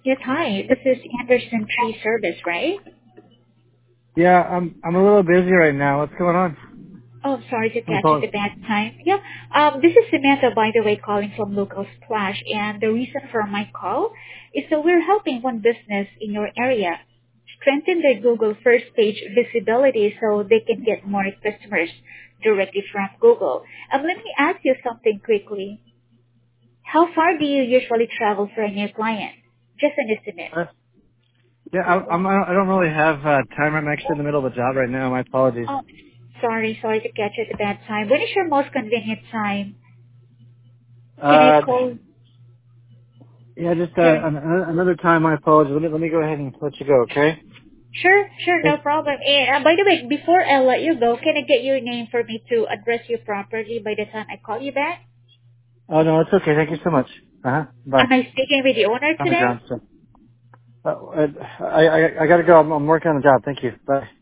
Yes, hi. This is Anderson Tree Service, right? Yeah, I'm a little busy right now. What's going on? Oh, sorry to I'm catch you calling. at a bad time. Yeah, this is Samantha, by the way, calling from Local Splash, and the reason for my call is that we're helping one business in your area strengthen their Google first page visibility so they can get more customers directly from Google. Let me ask you something quickly. How far do you usually travel for a new client? Just an estimate. Yeah, I don't really have time. I'm actually in the middle of a job right now. My apologies. Oh, sorry to catch you at a bad time. When is your most convenient time? Can I Uh, call? yeah, just Can another time. My apologies. Let me go ahead and let you go. Okay. sure, no Thank- problem. And by the way, before I let you go, can I get your name for me to address you properly by the time I call you back? Oh no, it's okay. Thank you so much. Bye. Am I speaking with the owner I'm today? John. So, I gotta go. I'm working on the job. Thank you. Bye.